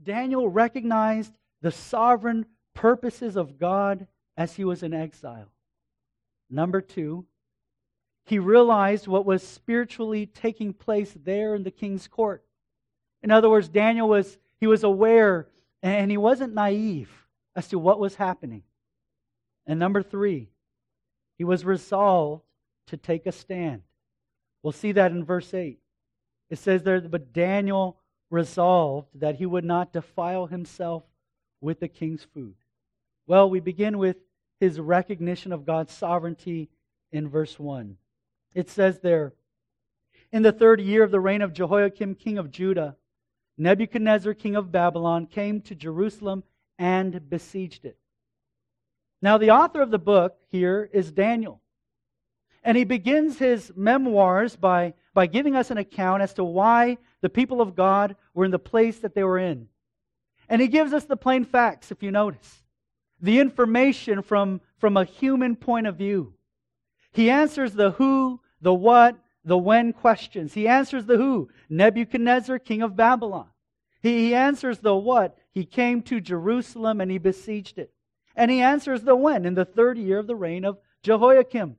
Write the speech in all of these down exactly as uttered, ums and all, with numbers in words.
Daniel recognized the sovereign purposes of God as he was in exile. Number two, he realized what was spiritually taking place there in the king's court. In other words, Daniel was he was aware and he wasn't naive as to what was happening. And number three, he was resolved to take a stand. We'll see that in verse eight. It says there, but Daniel resolved that he would not defile himself with the king's food. Well, we begin with his recognition of God's sovereignty in verse one. It says there, in the third year of the reign of Jehoiakim, king of Judah, Nebuchadnezzar, king of Babylon, came to Jerusalem and besieged it. Now, the author of the book here is Daniel. And he begins his memoirs by, by giving us an account as to why the people of God were in the place that they were in. And he gives us the plain facts, if you notice. The information from, from a human point of view. He answers the who, the what, the when questions. He answers the who, Nebuchadnezzar, king of Babylon. He, he answers the what, he came to Jerusalem and he besieged it. And he answers the when, in the third year of the reign of Jehoiakim.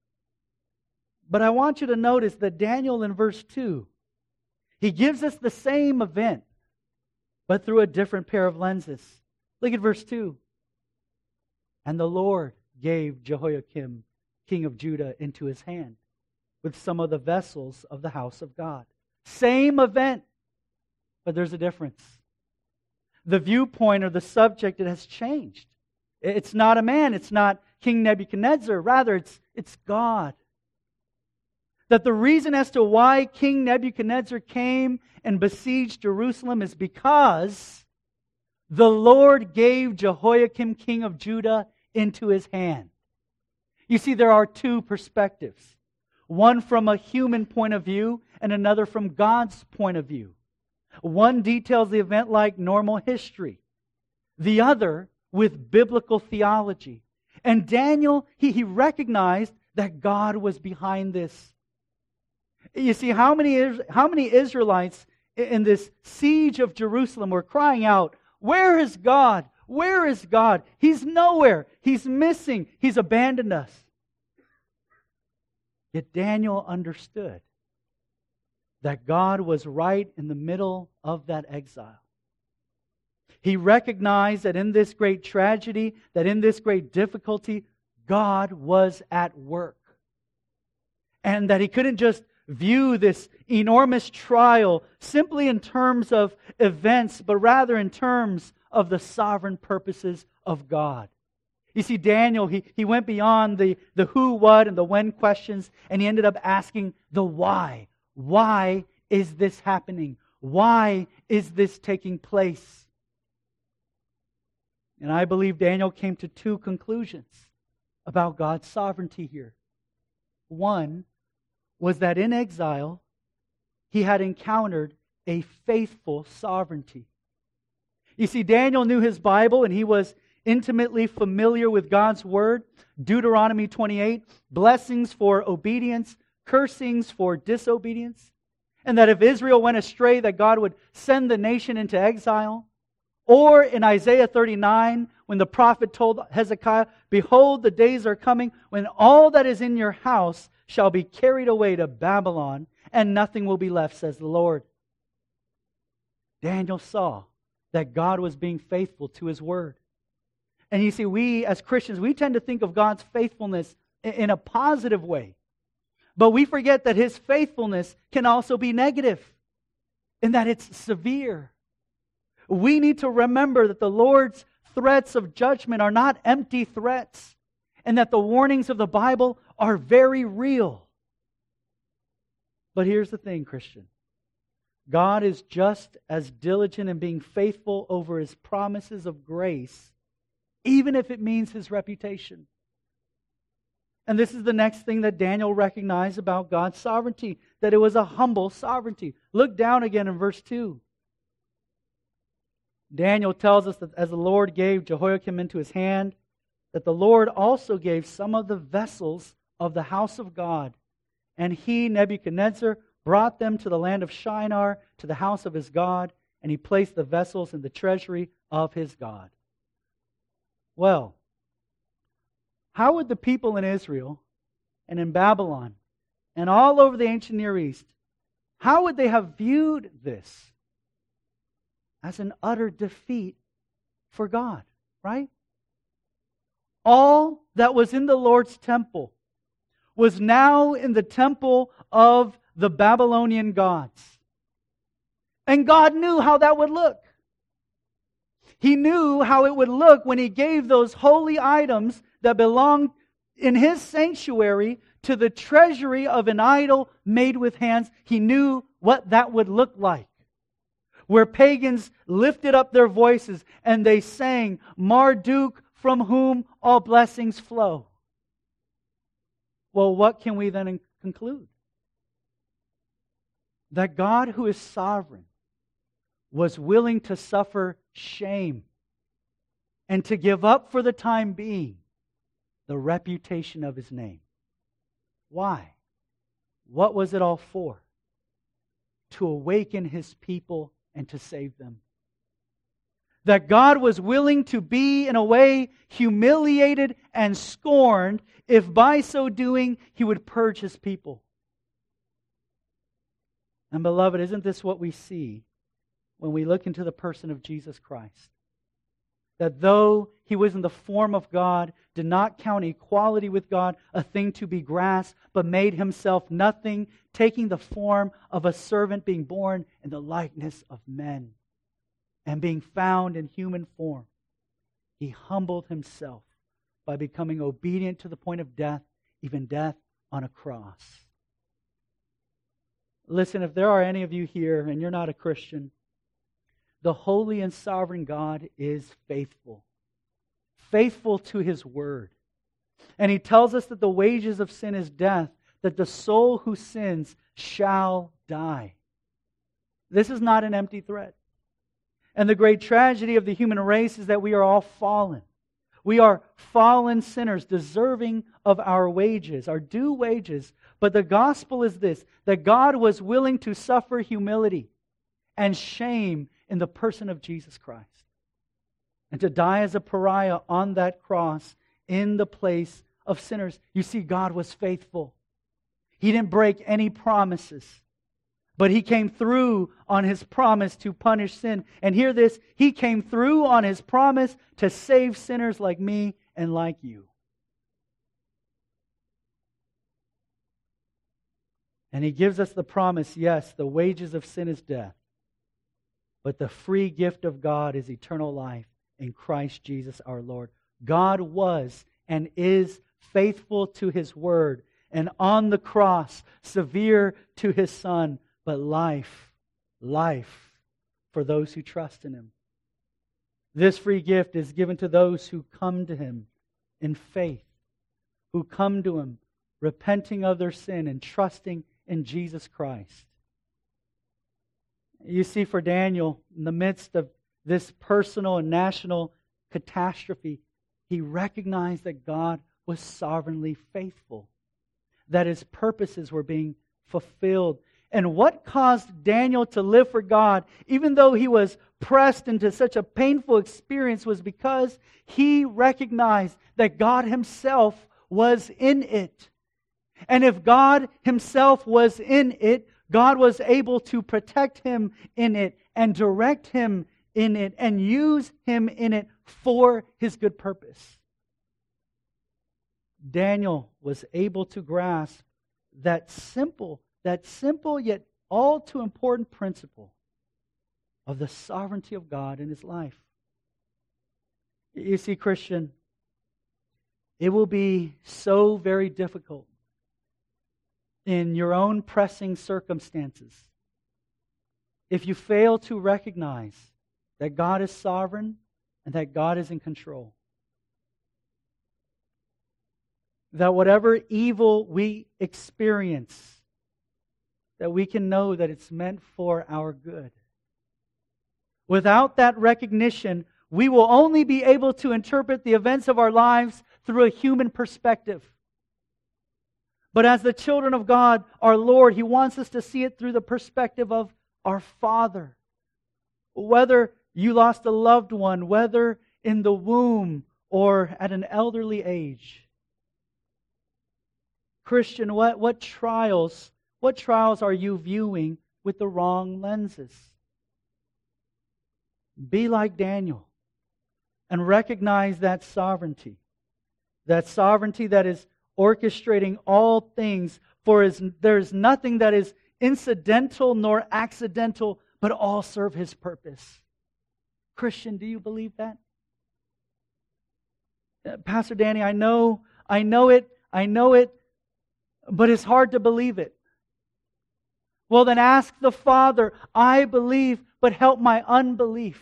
But I want you to notice that Daniel in verse two, he gives us the same event, but through a different pair of lenses. Look at verse two. And the Lord gave Jehoiakim, king of Judah, into his hand with some of the vessels of the house of God. Same event, but there's a difference. The viewpoint or the subject, it has changed. It's not a man, it's not King Nebuchadnezzar, rather it's, it's God. That the reason as to why King Nebuchadnezzar came and besieged Jerusalem is because the Lord gave Jehoiakim, king of Judah, into his hand. You see, there are two perspectives. One from a human point of view and another from God's point of view. One details the event like normal history. The other with biblical theology. And Daniel, he, he recognized that God was behind this. You see, how many, how many Israelites in this siege of Jerusalem were crying out, "Where is God? Where is God? He's nowhere. He's missing. He's abandoned us." Yet Daniel understood that God was right in the middle of that exile. He recognized that in this great tragedy, that in this great difficulty, God was at work. And that he couldn't just view this enormous trial simply in terms of events, but rather in terms of the sovereign purposes of God. You see, Daniel, he, he went beyond the, the who, what, and the when questions, and he ended up asking the why. Why is this happening? Why is this taking place? And I believe Daniel came to two conclusions about God's sovereignty here. One was that in exile, he had encountered a faithful sovereignty. You see, Daniel knew his Bible and he was intimately familiar with God's Word. Deuteronomy twenty-eight, blessings for obedience, cursings for disobedience. And that if Israel went astray, that God would send the nation into exile. Or in Isaiah thirty-nine, when the prophet told Hezekiah, "Behold, the days are coming when all that is in your house shall be carried away to Babylon, and nothing will be left, says the Lord." Daniel saw that God was being faithful to His Word. And you see, we as Christians, we tend to think of God's faithfulness in a positive way. But we forget that His faithfulness can also be negative, in that it's severe. We need to remember that the Lord's threats of judgment are not empty threats, and that the warnings of the Bible are very real. But here's the thing, Christian. God is just as diligent in being faithful over His promises of grace, even if it means His reputation. And this is the next thing that Daniel recognized about God's sovereignty, that it was a humble sovereignty. Look down again in verse two. Daniel tells us that as the Lord gave Jehoiakim into his hand, that the Lord also gave some of the vessels of the house of God. And he, Nebuchadnezzar, brought them to the land of Shinar, to the house of his God, and he placed the vessels in the treasury of his God. Well, how would the people in Israel and in Babylon and all over the ancient Near East, how would they have viewed this? As an utter defeat for God, right? All that was in the Lord's temple was now in the temple of the Babylonian gods. And God knew how that would look. He knew how it would look when He gave those holy items that belonged in His sanctuary to the treasury of an idol made with hands. He knew what that would look like. Where pagans lifted up their voices and they sang, Marduk, from whom all blessings flow. Well, what can we then conclude? That God, who is sovereign, was willing to suffer shame and to give up for the time being the reputation of His name. Why? What was it all for? To awaken His people and to save them. That God was willing to be, in a way, humiliated and scorned if by so doing He would purge His people. And beloved, isn't this what we see when we look into the person of Jesus Christ? That though He was in the form of God, did not count equality with God a thing to be grasped, but made Himself nothing, taking the form of a servant, being born in the likeness of men, and being found in human form. He humbled Himself by becoming obedient to the point of death, even death on a cross. Listen, if there are any of you here and you're not a Christian, the holy and sovereign God is faithful. Faithful to His word. And He tells us that the wages of sin is death, that the soul who sins shall die. This is not an empty threat. And the great tragedy of the human race is that we are all fallen. We are fallen sinners, deserving of our wages, our due wages. But the gospel is this, that God was willing to suffer humility and shame in the person of Jesus Christ, and to die as a pariah on that cross in the place of sinners. You see, God was faithful. He didn't break any promises, but He came through on His promise to punish sin. And hear this, He came through on His promise to save sinners like me and like you. And He gives us the promise, yes, the wages of sin is death, but the free gift of God is eternal life in Christ Jesus our Lord. God was and is faithful to His word, and on the cross, severe to His Son, but life, life for those who trust in Him. This free gift is given to those who come to Him in faith, who come to Him repenting of their sin and trusting in Jesus Christ. You see, for Daniel, in the midst of this personal and national catastrophe, he recognized that God was sovereignly faithful, that His purposes were being fulfilled. And what caused Daniel to live for God, even though he was pressed into such a painful experience, was because he recognized that God Himself was in it. And if God Himself was in it, God was able to protect him in it and direct him in it and use him in it for His good purpose. Daniel was able to grasp that simple, that simple yet all too important principle of the sovereignty of God in his life. You see, Christian, it will be so very difficult in your own pressing circumstances if you fail to recognize that God is sovereign and that God is in control. That whatever evil we experience, that we can know that it's meant for our good. Without that recognition, we will only be able to interpret the events of our lives through a human perspective. But as the children of God, our Lord, He wants us to see it through the perspective of our Father, Whether you lost a loved one, whether in the womb or at an elderly age. Christian, what, what trials, what trials are you viewing with the wrong lenses? Be like Daniel and recognize that sovereignty. That sovereignty that is orchestrating all things, for is, there is nothing that is incidental nor accidental, but all serve His purpose. Christian, do you believe that? Uh, Pastor Danny, I know, I know it, I know it, but it's hard to believe it. Well, then ask the Father, I believe, but help my unbelief.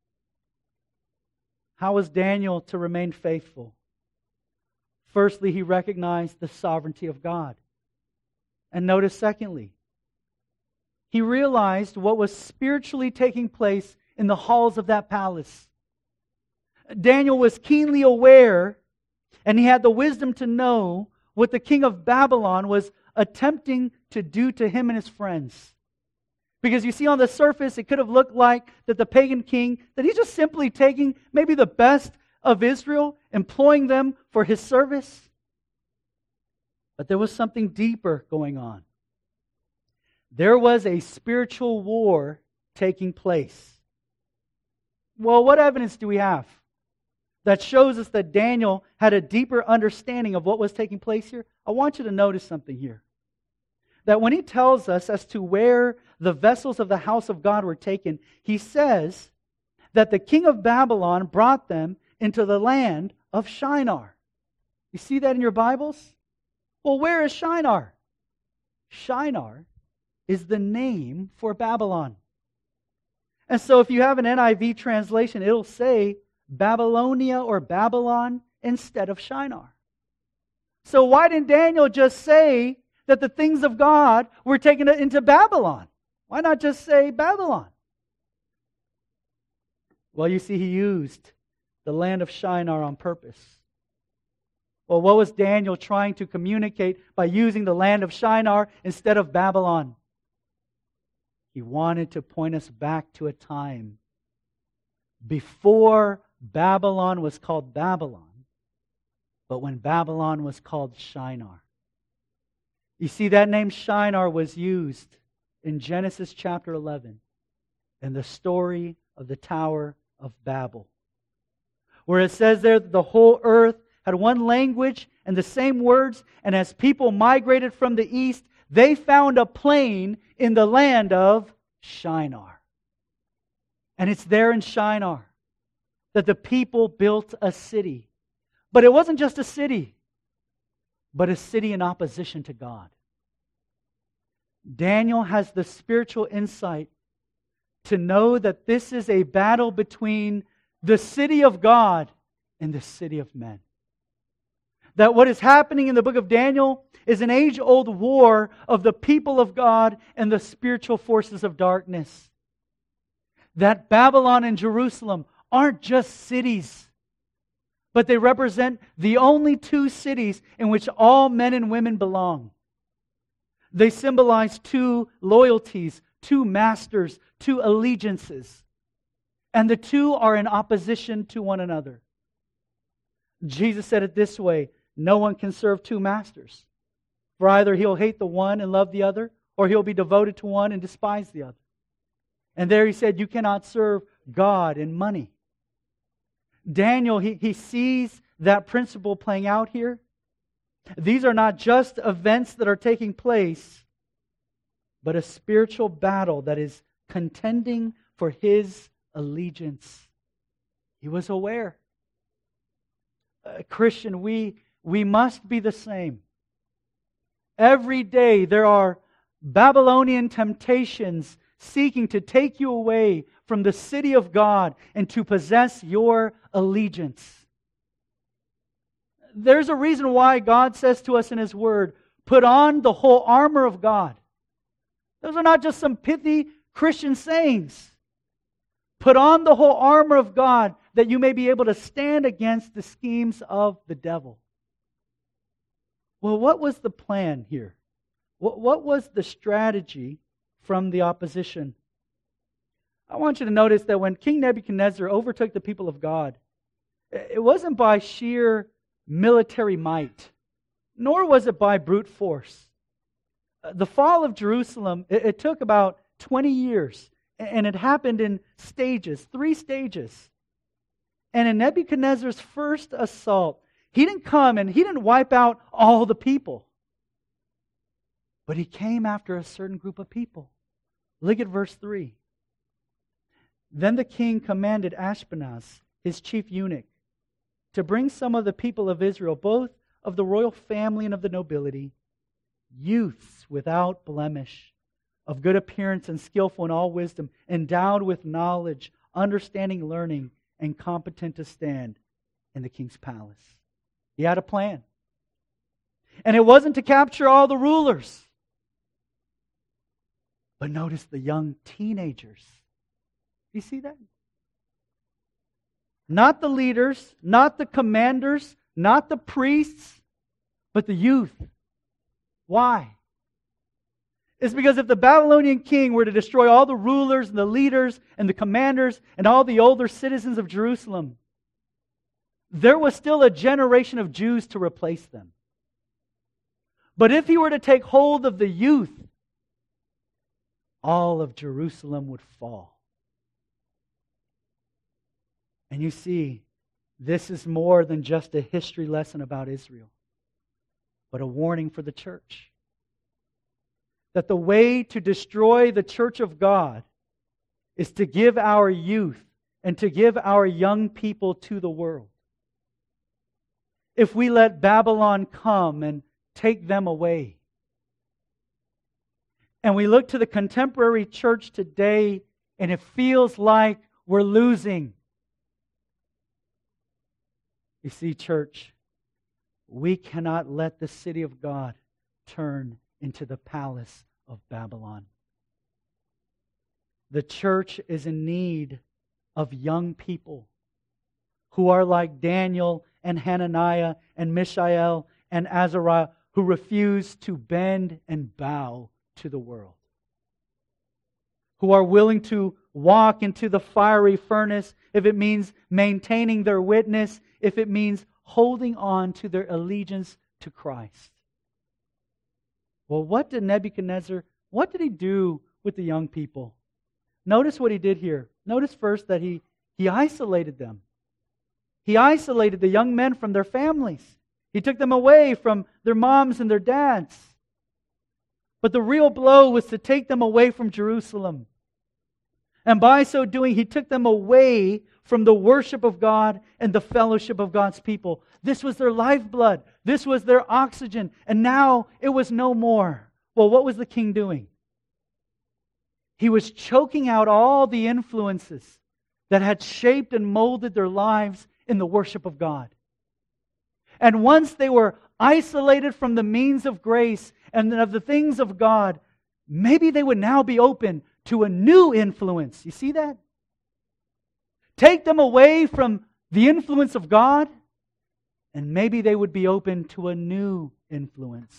How was Daniel to remain faithful? Firstly, he recognized the sovereignty of God. And notice, secondly, he realized what was spiritually taking place in the halls of that palace. Daniel was keenly aware, and he had the wisdom to know what the king of Babylon was attempting to do to him and his friends. Because you see, on the surface, it could have looked like that the pagan king, that he's just simply taking maybe the best of Israel, employing them for his service. But there was something deeper going on. There was a spiritual war taking place. Well, what evidence do we have that shows us that Daniel had a deeper understanding of what was taking place here? I want you to notice something here. That when he tells us as to where the vessels of the house of God were taken, he says that the king of Babylon brought them into the land of Shinar. You see that in your Bibles? Well, where is Shinar? Shinar is the name for Babylon. And so if you have an N I V translation, it'll say Babylonia or Babylon instead of Shinar. So why didn't Daniel just say that the things of God were taken into Babylon? Why not just say Babylon? Well, you see, he used the land of Shinar on purpose. Well, what was Daniel trying to communicate by using the land of Shinar instead of Babylon? He wanted to point us back to a time before Babylon was called Babylon, but when Babylon was called Shinar. You see, that name Shinar was used in Genesis chapter eleven in the story of the Tower of Babel, where it says there that the whole earth had one language and the same words, and as people migrated from the east, they found a plain in the land of Shinar. And it's there in Shinar that the people built a city. But it wasn't just a city, but a city in opposition to God. Daniel has the spiritual insight to know that this is a battle between the city of God and the city of men. That what is happening in the book of Daniel is an age-old war of the people of God and the spiritual forces of darkness. That Babylon and Jerusalem aren't just cities, but they represent the only two cities in which all men and women belong. They symbolize two loyalties, two masters, two allegiances. And the two are in opposition to one another. Jesus said it this way, no one can serve two masters. For either he'll hate the one and love the other, or he'll be devoted to one and despise the other. And there he said, you cannot serve God and money. Daniel, he, he sees that principle playing out here. These are not just events that are taking place, but a spiritual battle that is contending for his allegiance. He was aware. Uh, Christian, we, we must be the same. Every day there are Babylonian temptations seeking to take you away from the city of God and to possess your allegiance. There's a reason why God says to us in His Word, put on the whole armor of God. Those are not just some pithy Christian sayings. Put on the whole armor of God that you may be able to stand against the schemes of the devil. Well, what was the plan here? What, what was the strategy from the opposition? I want you to notice that when King Nebuchadnezzar overtook the people of God, it wasn't by sheer military might, nor was it by brute force. The fall of Jerusalem, it, it took about twenty years, and it happened in stages, three stages. And in Nebuchadnezzar's first assault, he didn't come and he didn't wipe out all the people. But he came after a certain group of people. Look at verse three. Then the king commanded Ashpenaz, his chief eunuch, to bring some of the people of Israel, both of the royal family and of the nobility, youths without blemish, of good appearance and skillful in all wisdom, endowed with knowledge, understanding, learning, and competent to stand in the king's palace. He had a plan. And it wasn't to capture all the rulers. But notice the young teenagers. You see that? Not the leaders, not the commanders, not the priests, but the youth. Why? It's because if the Babylonian king were to destroy all the rulers and the leaders and the commanders and all the older citizens of Jerusalem, there was still a generation of Jews to replace them. But if he were to take hold of the youth, all of Jerusalem would fall. And you see, this is more than just a history lesson about Israel, but a warning for the church. That the way to destroy the church of God is to give our youth and to give our young people to the world. If we let Babylon come and take them away, and we look to the contemporary church today and it feels like we're losing. You see, church, we cannot let the city of God turn into the palace of Babylon. The church is in need of young people who are like Daniel and Hananiah and Mishael and Azariah, who refuse to bend and bow to the world, who are willing to walk into the fiery furnace if it means maintaining their witness, if it means holding on to their allegiance to Christ. Well, what did Nebuchadnezzar, what did he do with the young people? Notice what he did here. Notice first that he, he isolated them. He isolated the young men from their families. He took them away from their moms and their dads. But the real blow was to take them away from Jerusalem. And by so doing, he took them away from the worship of God and the fellowship of God's people. This was their lifeblood. This was their oxygen. And now it was no more. Well, what was the king doing? He was choking out all the influences that had shaped and molded their lives in the worship of God. And once they were isolated from the means of grace and of the things of God, maybe they would now be open to a new influence. You see that? Take them away from the influence of God, and maybe they would be open to a new influence.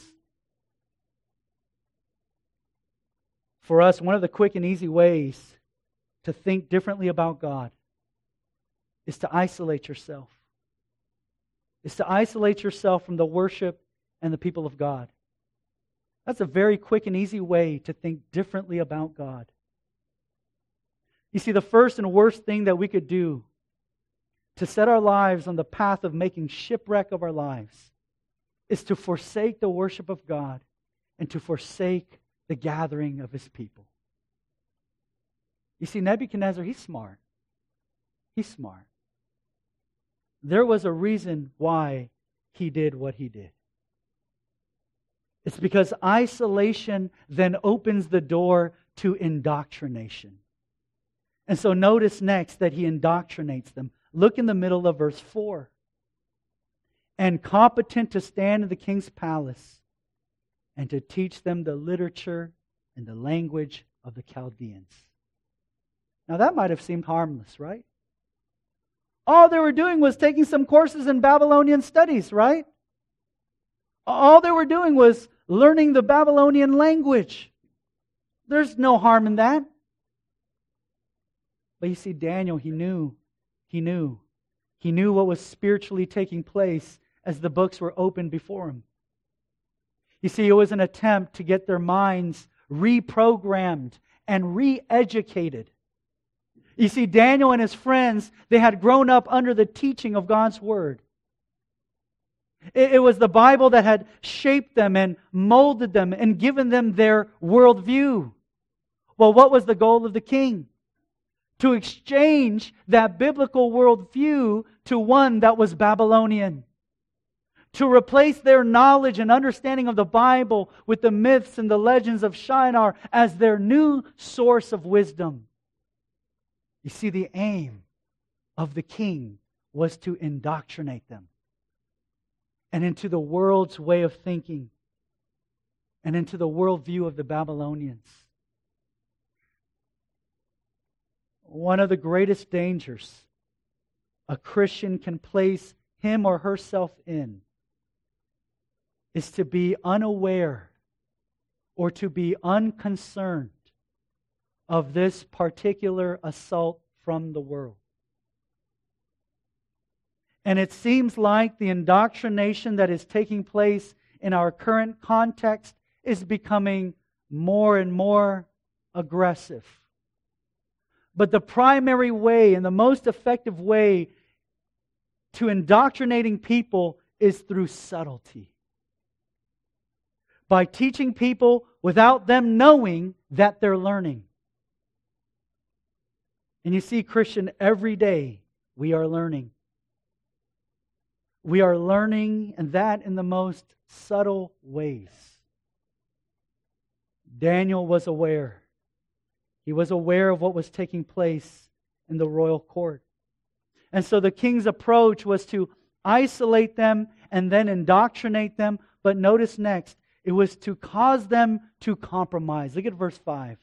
For us, one of the quick and easy ways to think differently about God is to isolate yourself. Is to isolate yourself from the worship and the people of God. That's a very quick and easy way to think differently about God. You see, the first and worst thing that we could do to set our lives on the path of making shipwreck of our lives is to forsake the worship of God and to forsake the gathering of His people. You see, Nebuchadnezzar, he's smart. He's smart. There was a reason why he did what he did. It's because isolation then opens the door to indoctrination. And so notice next that he indoctrinates them. Look in the middle of verse four. And competent to stand in the king's palace and to teach them the literature and the language of the Chaldeans. Now that might have seemed harmless, right? All they were doing was taking some courses in Babylonian studies, right? All they were doing was learning the Babylonian language. There's no harm in that. But you see, Daniel, he knew, he knew. He knew what was spiritually taking place as the books were opened before him. You see, it was an attempt to get their minds reprogrammed and re-educated. You see, Daniel and his friends, they had grown up under the teaching of God's Word. It, it was the Bible that had shaped them and molded them and given them their worldview. Well, what was the goal of the king? To exchange that biblical worldview to one that was Babylonian. To replace their knowledge and understanding of the Bible with the myths and the legends of Shinar as their new source of wisdom. You see, the aim of the king was to indoctrinate them and into the world's way of thinking and into the worldview of the Babylonians. One of the greatest dangers a Christian can place him or herself in is to be unaware or to be unconcerned of this particular assault from the world. And it seems like the indoctrination that is taking place in our current context is becoming more and more aggressive. But the primary way and the most effective way to indoctrinating people is through subtlety. By teaching people without them knowing that they're learning. And you see, Christian, every day we are learning. We are learning, and that in the most subtle ways. Daniel was aware. He was aware of what was taking place in the royal court. And so the king's approach was to isolate them and then indoctrinate them. But notice next, it was to cause them to compromise. Look at verse five.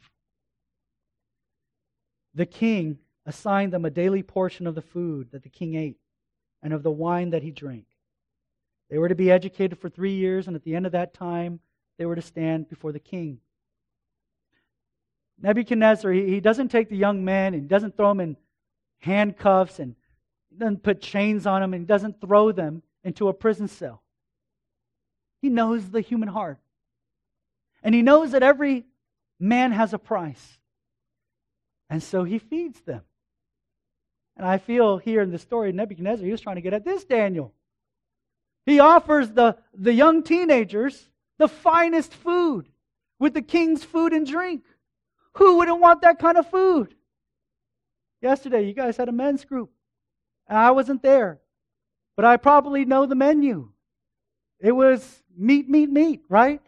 The king assigned them a daily portion of the food that the king ate and of the wine that he drank. They were to be educated for three years, and at the end of that time, they were to stand before the king. Nebuchadnezzar, he, he doesn't take the young men and he doesn't throw them in handcuffs and he doesn't put chains on them and he doesn't throw them into a prison cell. He knows the human heart. And he knows that every man has a price. And so he feeds them. And I feel here in the story of Nebuchadnezzar, he was trying to get at this Daniel. He offers the, the young teenagers the finest food with the king's food and drink. Who wouldn't want that kind of food? Yesterday, you guys had a men's group. And I wasn't there. But I probably know the menu. It was meat, meat, meat, right?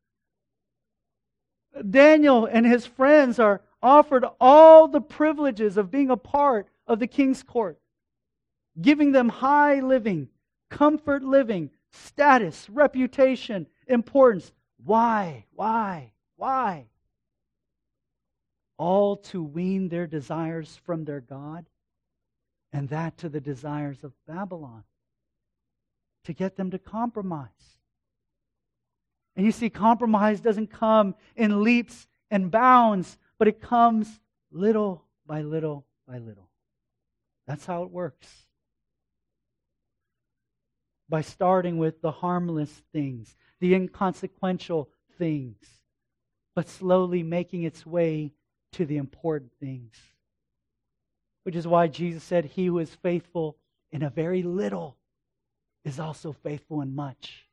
Daniel and his friends are offered all the privileges of being a part of the king's court, giving them high living, comfort living, status, reputation, importance. Why? Why? Why? All to wean their desires from their God, and that to the desires of Babylon, to get them to compromise. And you see, compromise doesn't come in leaps and bounds, but it comes little by little by little. That's how it works. By starting with the harmless things, the inconsequential things, but slowly making its way to the important things. Which is why Jesus said, he who is faithful in a very little is also faithful in much.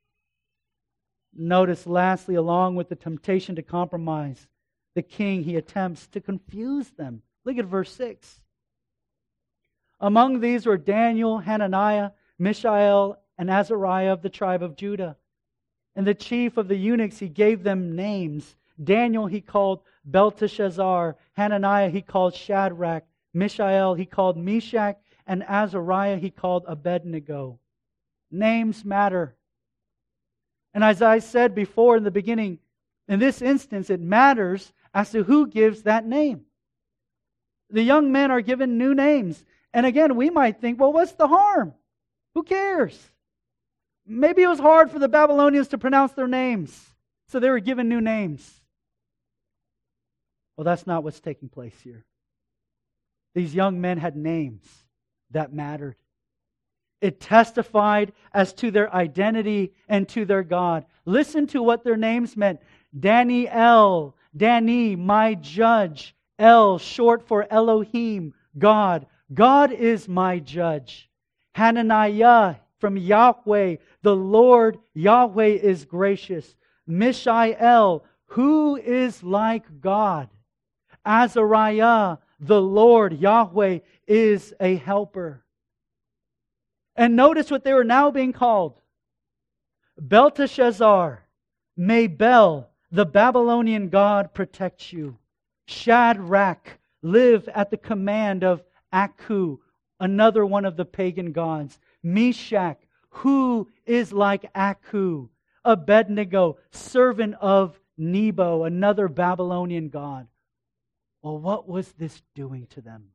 Notice lastly, along with the temptation to compromise, the king, he attempts to confuse them. Look at verse six. Among these were Daniel, Hananiah, Mishael, and Azariah of the tribe of Judah. And the chief of the eunuchs, he gave them names. Daniel he called Belteshazzar. Hananiah he called Shadrach. Mishael he called Meshach. And Azariah he called Abednego. Names matter. And as I said before in the beginning, in this instance it matters as to who gives that name. The young men are given new names. And again, we might think, well, what's the harm? Who cares? Maybe it was hard for the Babylonians to pronounce their names, so they were given new names. Well, that's not what's taking place here. These young men had names that mattered. It testified as to their identity and to their God. Listen to what their names meant. Daniel, Dani, my judge. El, short for Elohim, God. God is my judge. Hananiah, from Yahweh, the Lord Yahweh is gracious. Mishael, who is like God? Azariah, the Lord Yahweh is a helper. And notice what they were now being called. Belteshazzar, may Bel, the Babylonian god, protect you. Shadrach, live at the command of Aku, another one of the pagan gods. Meshach, who is like Aku. Abednego, servant of Nebo, another Babylonian god. Well, what was this doing to them?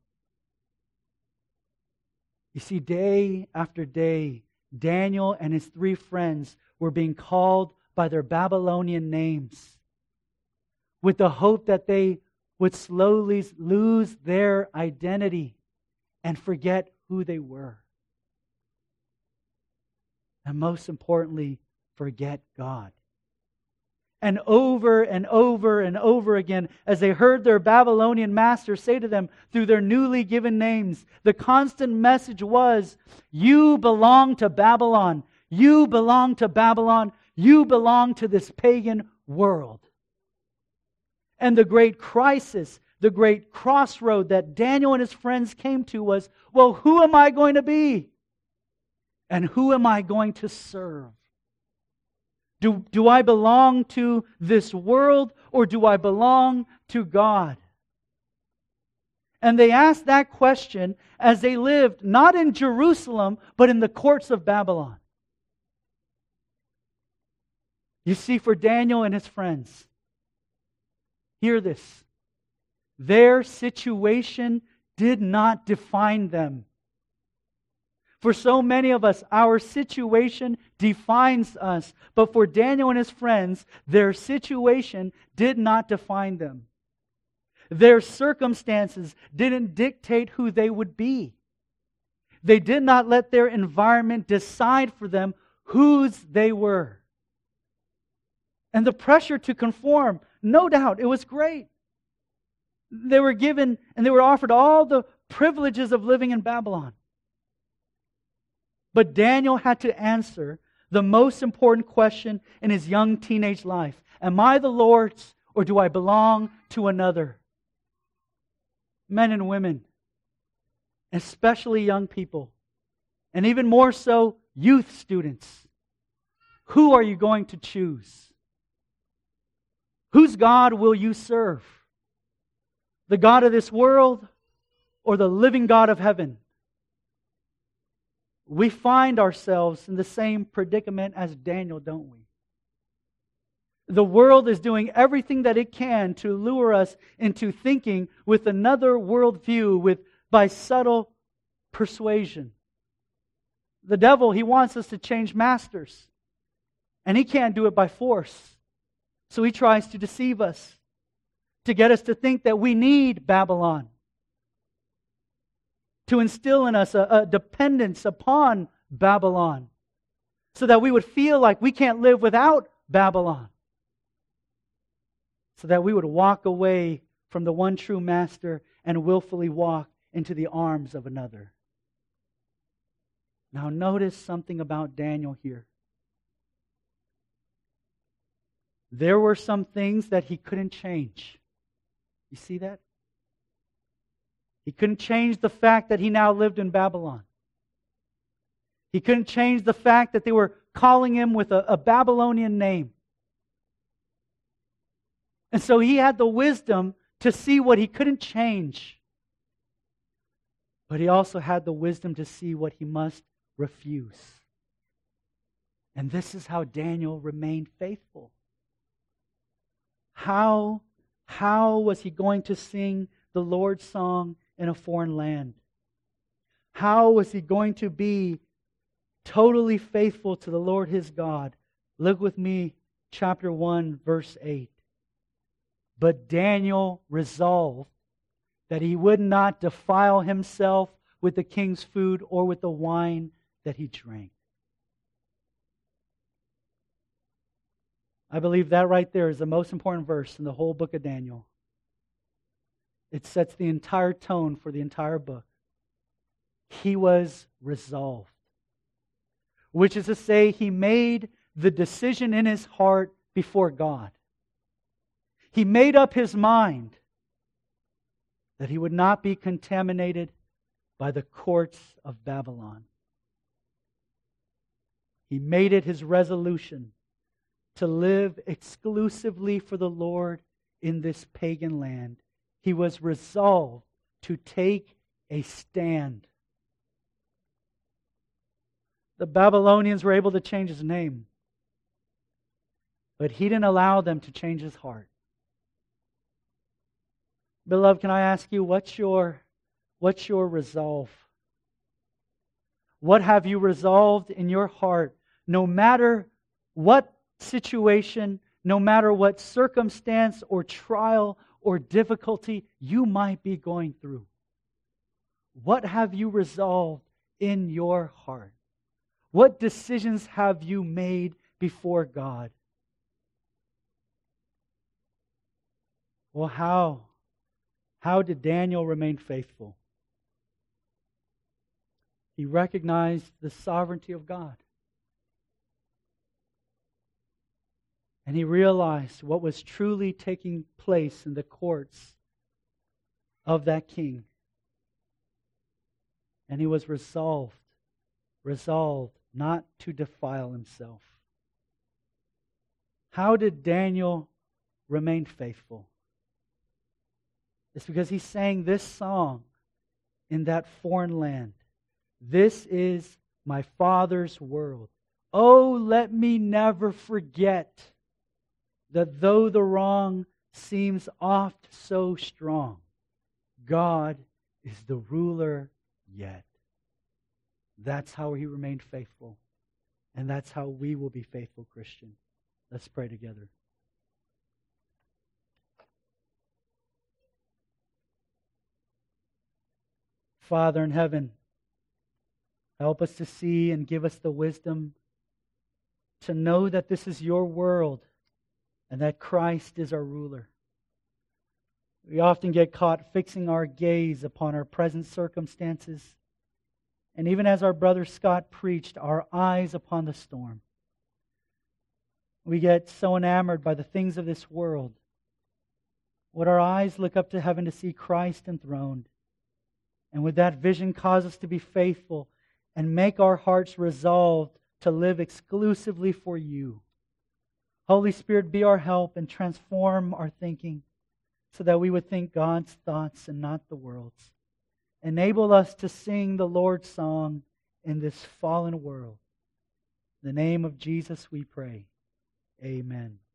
You see, day after day, Daniel and his three friends were being called by their Babylonian names with the hope that they would slowly lose their identity and forget who they were. And most importantly, forget God. And over and over and over again, as they heard their Babylonian master say to them through their newly given names, the constant message was, you belong to Babylon. You belong to Babylon. You belong to this pagan world. And the great crisis, the great crossroad that Daniel and his friends came to was, well, who am I going to be? And who am I going to serve? Do, do I belong to this world or do I belong to God? And they asked that question as they lived not in Jerusalem, but in the courts of Babylon. You see, for Daniel and his friends, hear this. Their situation did not define them. For so many of us, our situation defines us. But for Daniel and his friends, their situation did not define them. Their circumstances didn't dictate who they would be. They did not let their environment decide for them whose they were. And the pressure to conform, no doubt, it was great. They were given and they were offered all the privileges of living in Babylon. But Daniel had to answer the most important question in his young teenage life. Am I the Lord's or do I belong to another? Men and women, especially young people, and even more so youth students, who are you going to choose? Whose God will you serve? The God of this world or the living God of heaven? We find ourselves in the same predicament as Daniel, don't we? The world is doing everything that it can to lure us into thinking with another worldview, with by subtle persuasion. The devil, he wants us to change masters. And he can't do it by force. So he tries to deceive us, to get us to think that we need Babylon, to instill in us a, a dependence upon Babylon, so that we would feel like we can't live without Babylon, so that we would walk away from the one true master and willfully walk into the arms of another. Now notice something about Daniel here. There were some things that he couldn't change. You see that? He couldn't change the fact that he now lived in Babylon. He couldn't change the fact that they were calling him with a, a Babylonian name. And so he had the wisdom to see what he couldn't change. But he also had the wisdom to see what he must refuse. And this is how Daniel remained faithful. How, how was he going to sing the Lord's song in a foreign land? How was he going to be totally faithful to the Lord his God? Look with me, chapter one, verse eight. But Daniel resolved that he would not defile himself with the king's food or with the wine that he drank. I believe that right there is the most important verse in the whole book of Daniel. It sets the entire tone for the entire book. He was resolved, which is to say, he made the decision in his heart before God. He made up his mind that he would not be contaminated by the courts of Babylon. He made it his resolution to live exclusively for the Lord in this pagan land. He was resolved to take a stand. The Babylonians were able to change his name, but he didn't allow them to change his heart. Beloved, can I ask you, what's your, what's your resolve? What have you resolved in your heart, no matter what situation, no matter what circumstance or trial or difficulty you might be going through? What have you resolved in your heart? What decisions have you made before God? Well, how? How did Daniel remain faithful? He recognized the sovereignty of God. And he realized what was truly taking place in the courts of that king. And he was resolved, resolved not to defile himself. How did Daniel remain faithful? It's because he sang this song in that foreign land. This is my Father's world. Oh, let me never forget that though the wrong seems oft so strong, God is the ruler yet. That's how he remained faithful. And that's how we will be faithful, Christian. Let's pray together. Father in heaven, help us to see and give us the wisdom to know that this is your world and that Christ is our ruler. We often get caught fixing our gaze upon our present circumstances, and even as our brother Scott preached, our eyes upon the storm. We get so enamored by the things of this world. Would our eyes look up to heaven to see Christ enthroned? And would that vision cause us to be faithful and make our hearts resolved to live exclusively for you? Holy Spirit, be our help and transform our thinking so that we would think God's thoughts and not the world's. Enable us to sing the Lord's song in this fallen world. In the name of Jesus we pray. Amen.